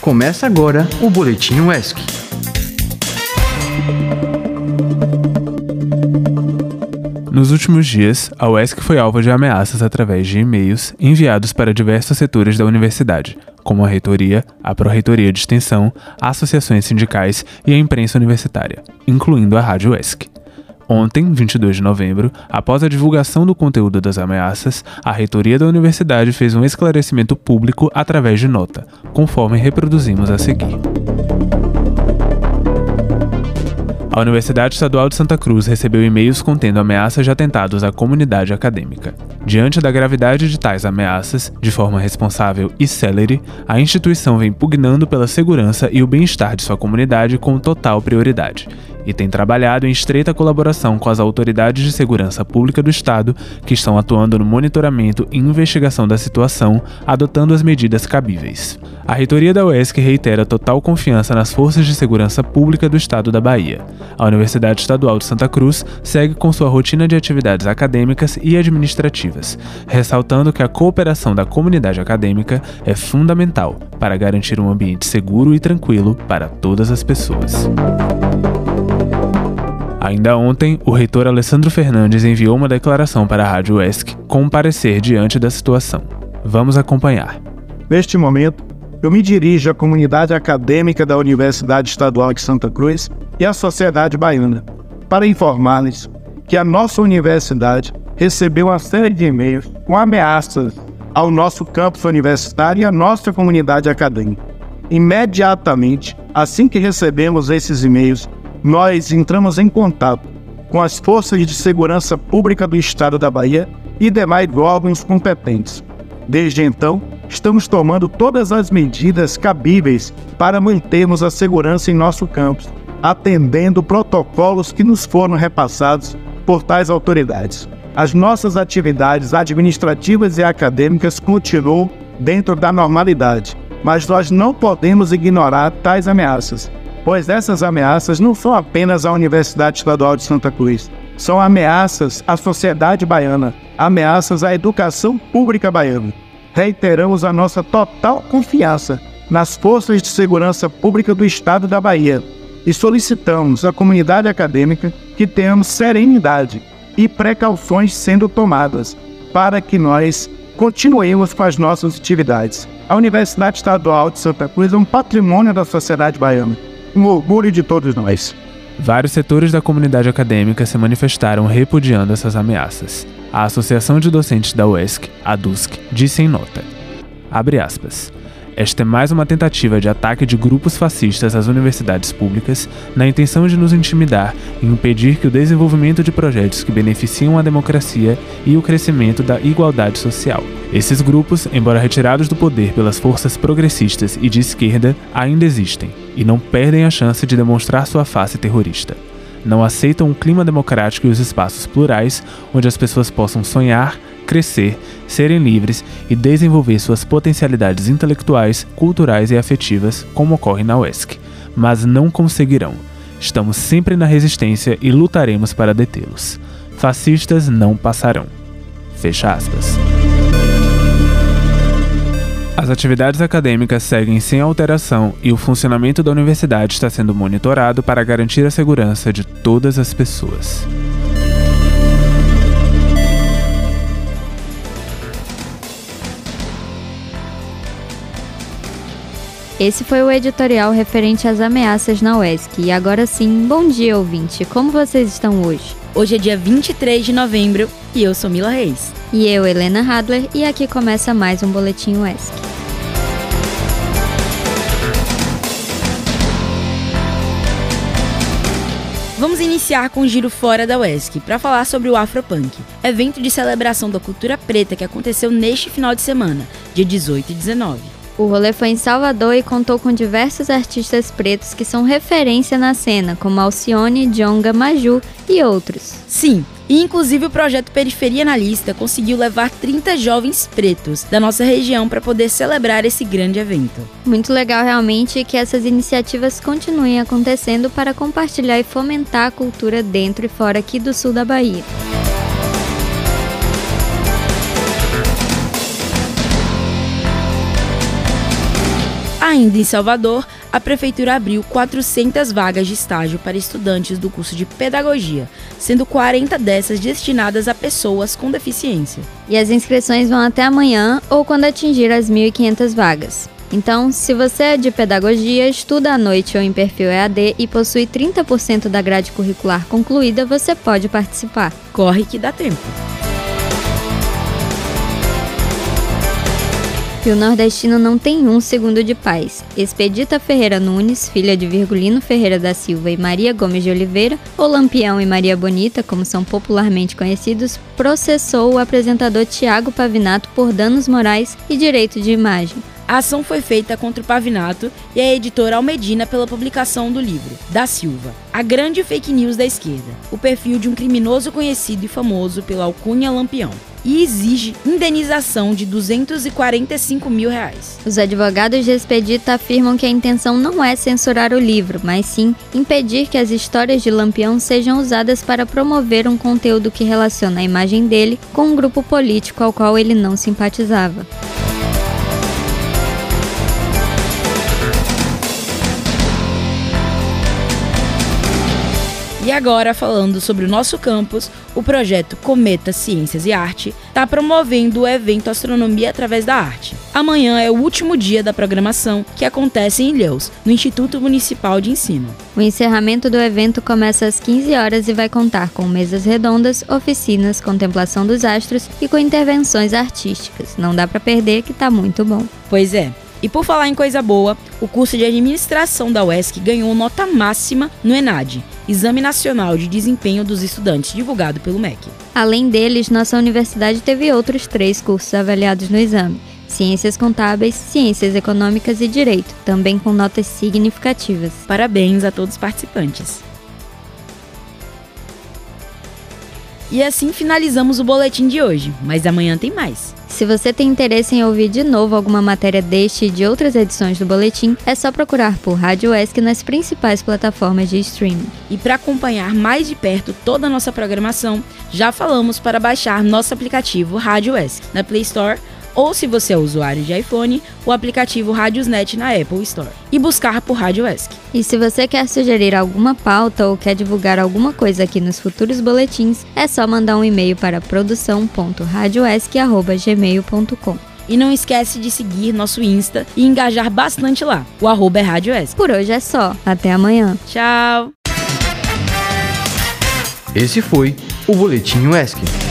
Começa agora o Boletim UESC. Nos últimos dias, a UESC foi alvo de ameaças através de e-mails enviados para diversos setores da universidade, como a reitoria, a pró-reitoria de extensão, associações sindicais e a imprensa universitária, incluindo a Rádio UESC. Ontem, 22 de novembro, após a divulgação do conteúdo das ameaças, a reitoria da universidade fez um esclarecimento público através de nota, conforme reproduzimos a seguir. A Universidade Estadual de Santa Cruz recebeu e-mails contendo ameaças de atentados à comunidade acadêmica. Diante da gravidade de tais ameaças, de forma responsável e célere, a instituição vem pugnando pela segurança e o bem-estar de sua comunidade com total prioridade, e tem trabalhado em estreita colaboração com as autoridades de segurança pública do Estado, que estão atuando no monitoramento e investigação da situação, adotando as medidas cabíveis. A reitoria da UESC reitera total confiança nas forças de segurança pública do Estado da Bahia. A Universidade Estadual de Santa Cruz segue com sua rotina de atividades acadêmicas e administrativas, ressaltando que a cooperação da comunidade acadêmica é fundamental para garantir um ambiente seguro e tranquilo para todas as pessoas. Ainda ontem, o reitor Alessandro Fernandes enviou uma declaração para a Rádio UESC com um parecer diante da situação. Vamos acompanhar. Neste momento, eu me dirijo à comunidade acadêmica da Universidade Estadual de Santa Cruz e à sociedade baiana para informar-lhes que a nossa universidade recebeu uma série de e-mails com ameaças ao nosso campus universitário e à nossa comunidade acadêmica. Imediatamente, assim que recebemos esses e-mails, nós entramos em contato com as forças de segurança pública do Estado da Bahia e demais órgãos competentes. Desde então, estamos tomando todas as medidas cabíveis para mantermos a segurança em nosso campus, atendendo protocolos que nos foram repassados por tais autoridades. As nossas atividades administrativas e acadêmicas continuam dentro da normalidade, mas nós não podemos ignorar tais ameaças, pois essas ameaças não são apenas à Universidade Estadual de Santa Cruz, são ameaças à sociedade baiana, ameaças à educação pública baiana. Reiteramos a nossa total confiança nas forças de segurança pública do Estado da Bahia e solicitamos à comunidade acadêmica que tenhamos serenidade e precauções sendo tomadas para que nós continuemos com as nossas atividades. A Universidade Estadual de Santa Cruz é um patrimônio da sociedade baiana, um orgulho de todos nós. Vários setores da comunidade acadêmica se manifestaram repudiando essas ameaças. A Associação de Docentes da UESC, a DUSC, disse em nota, abre aspas, esta é mais uma tentativa de ataque de grupos fascistas às universidades públicas na intenção de nos intimidar e impedir que o desenvolvimento de projetos que beneficiam a democracia e o crescimento da igualdade social. Esses grupos, embora retirados do poder pelas forças progressistas e de esquerda, ainda existem e não perdem a chance de demonstrar sua face terrorista. Não aceitam um clima democrático e os espaços plurais onde as pessoas possam sonhar, crescer, serem livres e desenvolver suas potencialidades intelectuais, culturais e afetivas, como ocorre na UESC. Mas não conseguirão. Estamos sempre na resistência e lutaremos para detê-los. Fascistas não passarão. Fecha aspas. As atividades acadêmicas seguem sem alteração e o funcionamento da universidade está sendo monitorado para garantir a segurança de todas as pessoas. Esse foi o editorial referente às ameaças na UESC. E agora sim, bom dia, ouvinte. Como vocês estão hoje? Hoje é dia 23 de novembro e eu sou Mila Reis. E eu, Helena Hadler, e aqui começa mais um Boletim UESC. Vamos iniciar com o Giro Fora da UESC para falar sobre o Afropunk, evento de celebração da cultura preta que aconteceu neste final de semana, dia 18 e 19. O rolê foi em Salvador e contou com diversos artistas pretos que são referência na cena, como Alcione, Djonga, Maju e outros. Sim, e inclusive o projeto Periferia na Lista conseguiu levar 30 jovens pretos da nossa região para poder celebrar esse grande evento. Muito legal realmente que essas iniciativas continuem acontecendo para compartilhar e fomentar a cultura dentro e fora aqui do sul da Bahia. Ainda em Salvador, a Prefeitura abriu 400 vagas de estágio para estudantes do curso de Pedagogia, sendo 40 dessas destinadas a pessoas com deficiência. E as inscrições vão até amanhã ou quando atingir as 1.500 vagas. Então, se você é de Pedagogia, estuda à noite ou em perfil EAD e possui 30% da grade curricular concluída, você pode participar. Corre que dá tempo! E o nordestino não tem um segundo de paz. Expedita Ferreira Nunes, filha de Virgulino Ferreira da Silva e Maria Gomes de Oliveira, ou Lampião e Maria Bonita, como são popularmente conhecidos, processou o apresentador Tiago Pavinato por danos morais e direito de imagem. A ação foi feita contra o Pavinato e a editora Almedina pela publicação do livro Da Silva, a grande fake news da esquerda, o perfil de um criminoso conhecido e famoso pela alcunha Lampião, e exige indenização de R$245 mil. Os advogados de Expedita afirmam que a intenção não é censurar o livro, mas sim impedir que as histórias de Lampião sejam usadas para promover um conteúdo que relaciona a imagem dele com um grupo político ao qual ele não simpatizava. E agora, falando sobre o nosso campus, o projeto Cometa Ciências e Arte está promovendo o evento Astronomia através da Arte. Amanhã é o último dia da programação, que acontece em Ilhéus, no Instituto Municipal de Ensino. O encerramento do evento começa às 15 horas e vai contar com mesas redondas, oficinas, contemplação dos astros e com intervenções artísticas. Não dá para perder, que tá muito bom. Pois é. E por falar em coisa boa, o curso de administração da UESC ganhou nota máxima no ENAD, Exame Nacional de Desempenho dos Estudantes, divulgado pelo MEC. Além deles, nossa universidade teve outros 3 cursos avaliados no exame: Ciências Contábeis, Ciências Econômicas e Direito, também com notas significativas. Parabéns a todos os participantes. E assim finalizamos o boletim de hoje, mas amanhã tem mais. Se você tem interesse em ouvir de novo alguma matéria deste e de outras edições do boletim, é só procurar por Rádio UESC nas principais plataformas de streaming. E para acompanhar mais de perto toda a nossa programação, já falamos para baixar nosso aplicativo Rádio UESC na Play Store, ou se você é usuário de iPhone, o aplicativo Radiosnet na Apple Store, e buscar por Rádio UESC. E se você quer sugerir alguma pauta ou quer divulgar alguma coisa aqui nos futuros boletins, é só mandar um e-mail para produção.radioesc@gmail.com. E não esquece de seguir nosso Insta e engajar bastante lá. O @ é Rádio UESC. Por hoje é só. Até amanhã. Tchau! Esse foi o Boletim UESC.